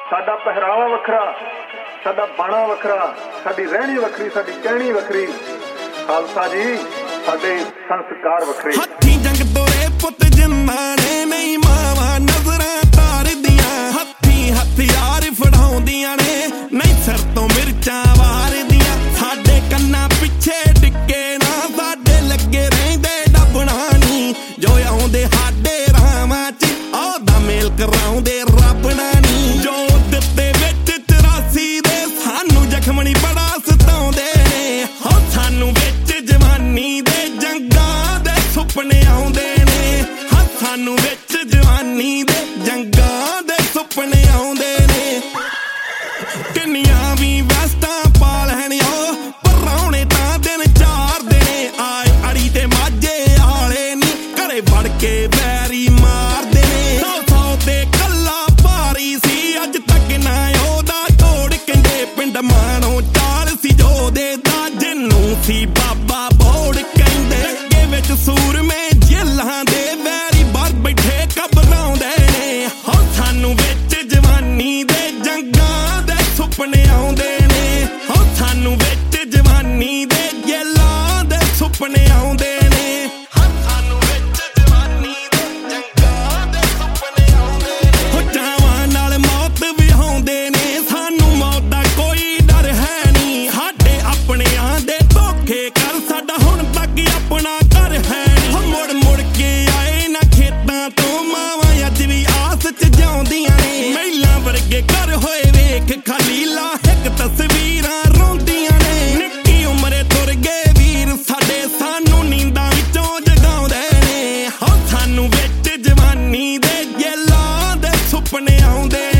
ਸਾਡਾ ਪਹਿਰਾਵਾ ਵੱਖਰਾ, ਸਾਡਾ ਬਾਣਾ ਵੱਖਰਾ, ਸਾਡੀ ਰਹਿਣੀ ਵੱਖਰੀ, ਸਾਡੀ ਕਹਿਣੀ ਵੱਖਰੀ। ਖਾਲਸਾ ਜੀ ਸਾਡੇ ਸੰਸਕਾਰ ਵੱਖਰੇ। ਹੱਥੀਂ ਜੰਗ ਤੋਰੇ ਪੁੱਤ ਜਿਨ੍ਹਾਂ ਨੇ ਨਹੀਂ ਮਾਵਾਂ ਨਜ਼ਰਾਂ ਤਾਰਦੀਆਂ, ਹੱਥੀਂ ਹਥਿਆਰ ਫੜਾਉਂਦੀਆਂ ਨੇ ਨਹੀਂ ਸਿਰ ਤੋਂ ਮਿਰਚਾਂ ਵਾਰਦੀਆਂ। ਸਾਡੇ ਕੰਨਾਂ ਪਿੱਛੇ ਟਿੱਕੇ ਨਾ ਸਾਡੇ ਲੱਗੇ ਰਹਿੰਦੇ ਡੱਬਣਾ ਨੀ, ਜੋ ਆਉਂਦੇ ਸਾਡੇ ਰਾਵਾਂ ਚ ਉਹਦਾ ਮੇਲ ਕਰਾਉਂਦੇ ਰੱਬਣਾ ਨੀ। ਜੋ ਦਿੱਤੇ ਵਿੱਚ 84 ਦੇ ਸਾਨੂੰ ਜ਼ਖਮਣੀ ਬੜਾ ਸਤਾਉਂਦੇ ਨੇ, ਹੋ ਸਾਨੂੰ ਵਿੱਚ ਜਵਾਨੀ ਦੇ ਜੰਗਾਂ ਦੇ ਸੁਪਨੇ ਆਉਂਦੇ ਨੇ, ਹਾਂ ਸਾਨੂੰ ਵਿੱਚ ਜਵਾਨੀ ਦੇ ਜੰਗਾਂ ਦੇ ਸੁਪਨੇ ਆਉਂਦੇ ਨੇ। ਕਿੰਨੀਆਂ ਵੀ ਵੈਸਟਾਂ ਪਾ ਲੈਣੀਆਂ ਪਰਾਉਣੇ ਤਾਂ ਦਿਨ ਚਾਰਦੇ ਨੇ, ਆਏ ਅੜੀ ਤੇ ਮਾਝੇ ਆਲੇ ਨੀ ਘਰੇ ਵੜ ਕੇ ਵੈਰੀ ਮਾਰਦੇ ਨੇ। 100 ਤੇ ਕੱਲਾ ਭਾਰੀ ਸੀ ਅੱਜ ਤੱਕ ਨਾ ਉਹਦਾ ਤੋੜ, ਕਹਿੰਦੇ ਪਿੰਡ ਮਾਣੋ ਚਾਲ ਸੀ ਜੋਦੇ ਦਾ ਜਿਹਨੂੰ ਸੀ ਬਾਬਾ ਬੋੜ ਕਹਿੰਦੇ। ਅੱਗੇ ਵਿੱਚ ਸੂਰਮੇ ਜੇਲਾਂ ਦੇ ਵੈਰੀ ਬਾਹਰ ਬੈਠੇ ਘਬਰਾਉਂਦੇ ਨੇ, ਹੋ ਸਾਨੂੰ ਵਿੱਚ ਜਵਾਨੀ ਦੇ ਜੰਗਾਂ ਦੇ ਸੁਪਨੇ ਆਉਂਦੇ ਨੇ, ਹੋ ਸਾਨੂੰ ਵਿੱਚ ਜਵਾਨੀ ਦੇ ਜੇਲਾਂ ਦੇ ਸੁਪਨੇ ਆਉਂਦੇ ਨੇ, ਹਾਂ ਸਾਨੂੰ ਵਿੱਚ ਜਵਾਨੀ ਦੇ ਜੰਗਾਂ ਦੇ ਸੁਪਨੇ ਆਉਂਦੇ ਨੇ। ਹੋ ਚਾਵਾਂ ਨਾਲ ਮੌਤ ਵਿਹਾਉਂਦੇ ਨੇ, ਸਾਨੂੰ ਮੌਤ ਦਾ ਕੋਈ ਡਰ ਹੈ ਨਹੀਂ, ਸਾਡੇ ਆਪਣਿਆਂ ਦੇ ਧੋਖੇ ਕਰ ਸਾਡਾ ਹੁਣ ਤੱਕ ਆਪਣਾ ਘਰ ਹੈ ਨਹੀਂ। ਹੋ ਮੁੜ ਮੁੜ ਕੇ ਆਏ ਨਾ ਖੇਤਾਂ ਤੋਂ ਮਾਵਾਂ ਅੱਜ ਵੀ ਆਸ ਚ ਜਿਉਂਦੀਆਂ ਨੇ, ਮਹਿਲਾਂ ਵਰਗੇ ਘਰ ਹੋਏ ਵੇਖ ਖਾਲੀ ਲਾਹਿਕ ਤਸਵੀਰਾਂ ਰੋਂਦੀਆਂ ਨੇ। ਨਿੱਕੀ ਉਮਰੇ ਤੁਰ ਗਏ ਵੀਰ ਸਾਡੇ ਸਾਨੂੰ ਨੀਂਦਾਂ ਵਿੱਚੋਂ ਜਗਾਉਂਦੇ ਨੇ, ਹੋ ਸਾਨੂੰ ਵਿੱਚ ਜਵਾਨੀ ਦੇ ਜੇਲਾਂ ਦੇ ਸੁਪਨੇ ਆਉਂਦੇ